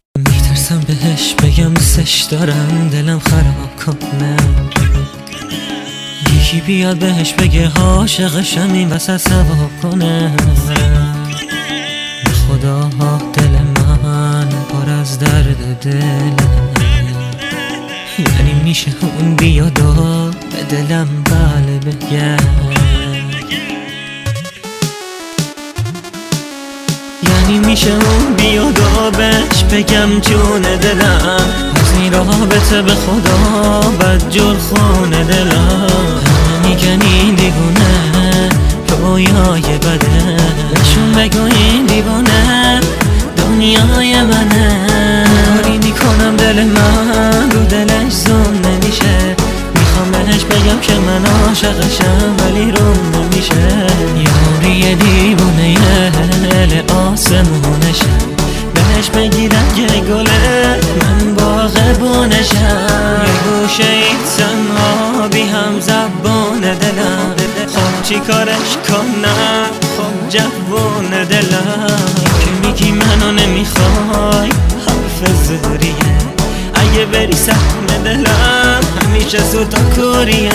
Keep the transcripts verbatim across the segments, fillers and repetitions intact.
میترسم بهش بگم دوستش دارم، دلم خراب کنه. یکی بیاد بهش بگه عاشقشم، این وسط ثواب کنه. خدا دل من پر از درد دل، یعنی میشه اون بیاد و به دلم بله بگه، یعنی میشه اون بیاد و بهش بگم جون دلم، از این رابطه به خدا بدجور خون دلم. میگن این دیوونه رویای بده، نشون بگو این دیوونه دنیای منه. کاری میکنم دل من رو دلش زوم نمیشه، میخوام بهش بگم که من عاشقشم ولی روم نمیشه. یاری دیوونه دل آسمونشم، بهش بگیرم که گله من باغبونشم. یه گوشه ای تنها بی هم زبون دلم، خب چی کارش کنم خب جوون دلم. که میگی منو نمیخوای حرف زوریه، اگه بری سهم دلم همیشه زود و کوریه.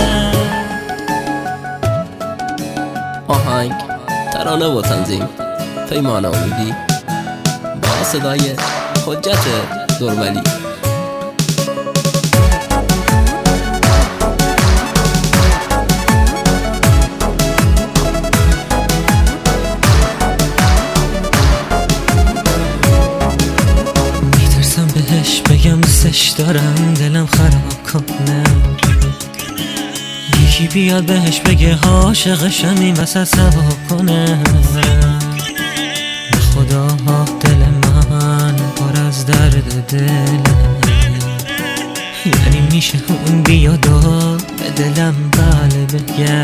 آهنگ، ترانه و تنظیم پیمان امیدی، با صدای حجت درولی. میترسم بهش بگم دوستش دارم، دلم خراب کنه. یکی بیاد بهش بگه عاشقشم، این وسط ثواب کنه. خدا دل من پر از درد دل، یعنی میشه اون بیاد و به دلم بله بگه،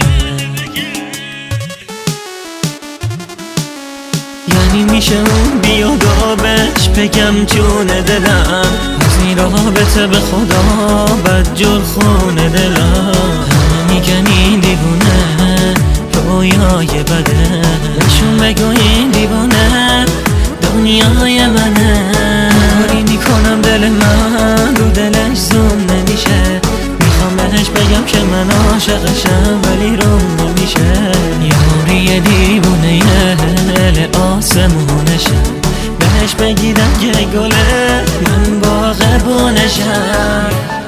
یعنی میشه اون بیاد و بهش بگم جون دلم، از این رابطه به خدا بدجور خون دلم. میگن این دیوونه رویای بده، نشون بگو این دیوونه دنیای منه. کاری میکنم دل من رو دلش زوم نمیشه، میخوام بهش بگم که من عاشقشم ولی روم نمیشه. یاری دیوونه دل آسمونشم، بهش بگیرم که گله من باغبونشم.